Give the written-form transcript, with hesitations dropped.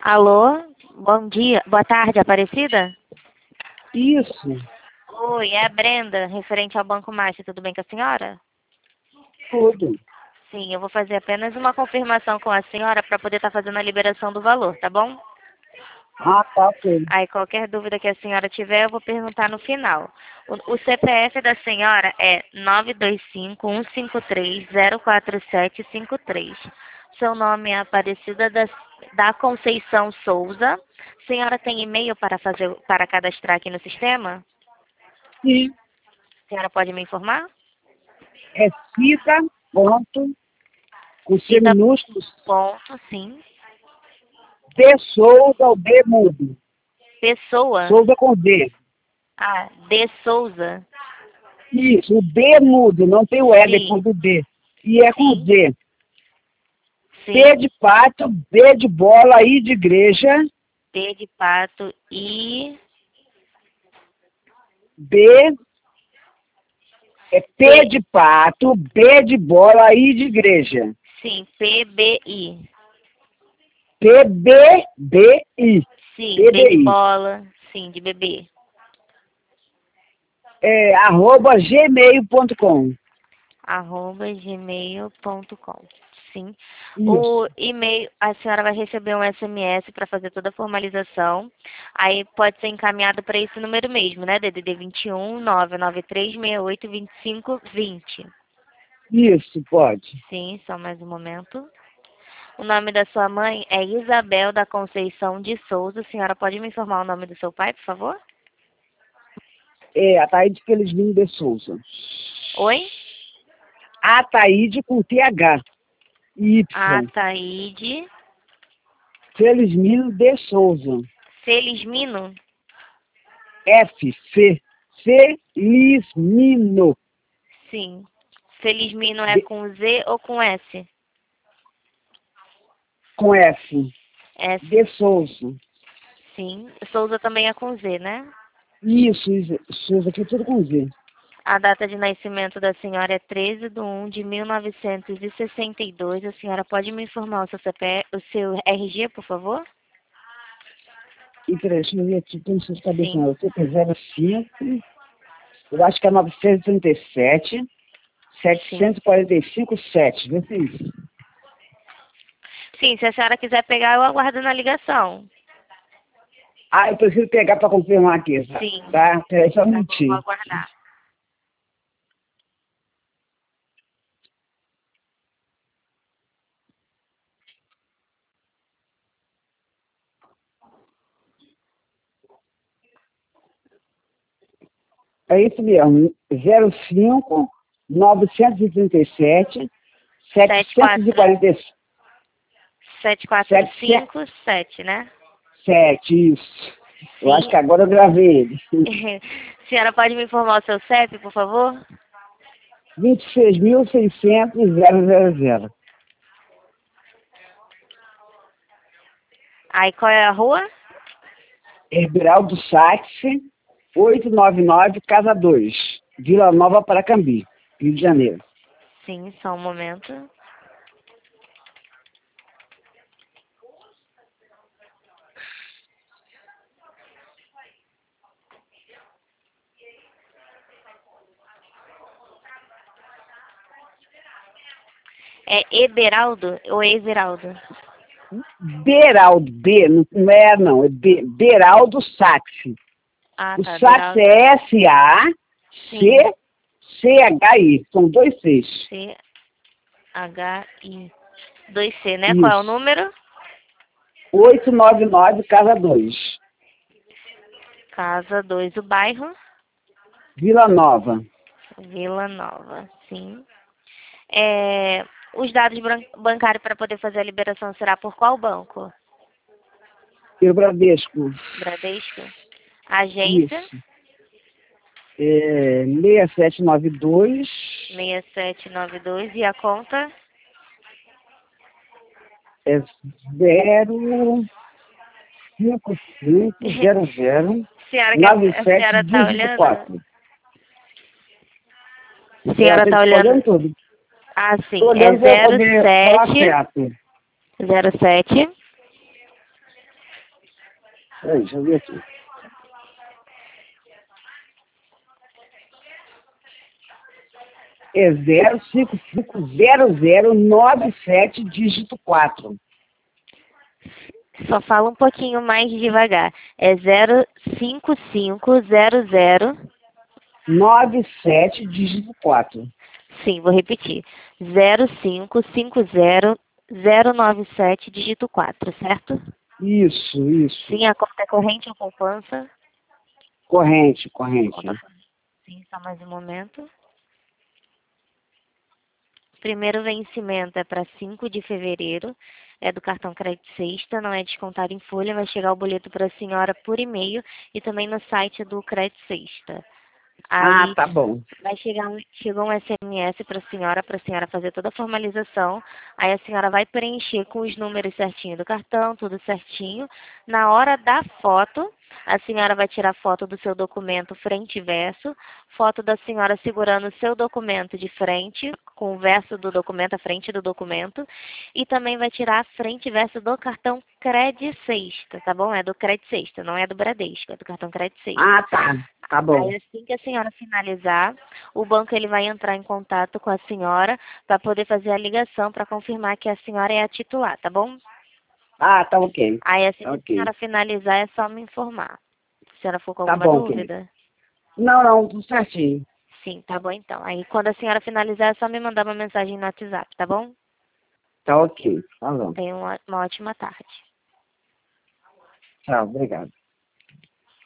Alô, bom dia, boa tarde, Aparecida? Isso, Oi, é a Brenda, referente ao Banco Master, tudo bem com a senhora? tudo. Sim, eu vou fazer apenas uma confirmação com a senhora para poder estar fazendo a liberação do valor, tá bom? Ah, tá, ok. Aí qualquer dúvida que a senhora tiver, eu vou perguntar no final. O CPF da senhora é 925-153-04753. Seu nome é Aparecida da Conceição Souza. A senhora tem e-mail para cadastrar aqui no sistema? Sim, A senhora pode me informar? é Cida, ponto, com C Cida minúsculo, ponto, sim. D Souza, o D mudo. Pessoa. Souza com D. Ah, de Souza. Isso, o D mudo, não tem o E Sim, depois do D. E é com sim, Z. P sim. de pato, B de bola, I de igreja, P de pato e B, é P P. de pato, B de bola, I de igreja. Sim, PBI. PBBI. Sim, B de PBI. bola. Sim, de bebê. É, arroba gmail.com. @gmail.com. Sim. O Isso. e-mail, a senhora vai receber um SMS para fazer toda a formalização. Aí pode ser encaminhado para esse número mesmo, né? DDD 21 993 68 25 20. Isso, pode. Sim, só mais um momento. O nome da sua mãe é Isabel da Conceição de Souza. A senhora pode me informar o nome do seu pai, por favor? É, Ataíde Felizmino de Souza. Oi? Ataíde com TH. Y. Ataíde Felizmino de Souza. Felismino? F. C. Felizmino. Sim. Felismino é De, com Z ou com S? com F. De S. Souza. Sim. Souza também é com Z, né? Isso. Souza aqui é tudo com Z. A data de nascimento da senhora é 13/1 de 1962. A senhora pode me informar o seu CPF, o seu RG, por favor? E peraí, deixa eu ver aqui, tem de cabeça não. Sim. Eu sei que é 05. Eu acho que é 937. Sim. 745, 7. Vê se é isso. Sim, se a senhora quiser pegar, eu aguardo na ligação. Ah, eu preciso pegar para confirmar aqui, Sim. tá? Peraí só um Tá bom, vou minutinho. aguardar. É isso mesmo. 05 937 Sete quatro 747. sete quatro cinco sete, né? Isso. Eu acho Sim. que agora eu gravei ele. Senhora pode me informar o seu CEP, por favor? 26.600,000. Aí qual é a rua? Herberaldo Saxe, 899, Casa 2, Vila Nova, Paracambi, Rio de Janeiro. Sim, só um momento. É Eberaldo ou Everaldo? Beraldo, B, não é não, é Beraldo Saxe. Ah, O tá, Saxe Beraldo. é Sim. SACCHI, são dois Cs. CHI. 2C, né? Qual é o Isso. número? 899, Casa 2, Casa 2, o bairro? Vila Nova. Vila Nova, sim. Os dados bancários para poder fazer a liberação será por qual banco? E o Bradesco, Bradesco? Agência? isso. É 6792, 6792 e a conta? é 05500 A senhora tá olhando? 9724. A É, senhora tem tá que ficar olhando? olhando tudo. Ah, Estou sim. É olhando para eu poder falar certo. 07 Peraí, deixa eu ver aqui. É 0550097, dígito 4. Só fala um pouquinho mais devagar. É 05500. 97, dígito 4. Sim, vou repetir. 0550097, dígito 4, certo? Isso. Sim, a conta é corrente ou poupança? Corrente. Conta corrente. Sim, só mais um momento. Primeiro vencimento é para 5 de fevereiro, é do cartão Crédito Sexta, não é descontado em folha, vai chegar o boleto para a senhora por e-mail e também no site do Crédito Sexta. Ah, Aí tá bom. chegou um SMS para a senhora fazer toda a formalização. Aí a senhora vai preencher com os números certinho do cartão, tudo certinho. Na hora da foto, a senhora vai tirar foto do seu documento frente e verso, foto da senhora segurando o seu documento de frente, com o verso do documento, a frente do documento, e também vai tirar a frente e verso do cartão Crédito Sexta, tá bom? É do Crédito Sexta, não é do Bradesco, é do cartão Crédito Sexta. Ah, tá bom. Aí assim que a senhora finalizar, o banco ele vai entrar em contato com a senhora para poder fazer a ligação para confirmar que a senhora é a titular, tá bom? Ah, tá ok. Aí assim Tá que a ok. senhora finalizar é só me informar. Se a senhora for com Tá alguma bom, querido. dúvida? Não, tudo certinho. Sim, tá bom então. Aí quando a senhora finalizar é só me mandar uma mensagem no WhatsApp, tá bom? Tá ok. Falou. Tenha uma ótima tarde. Tchau, obrigado.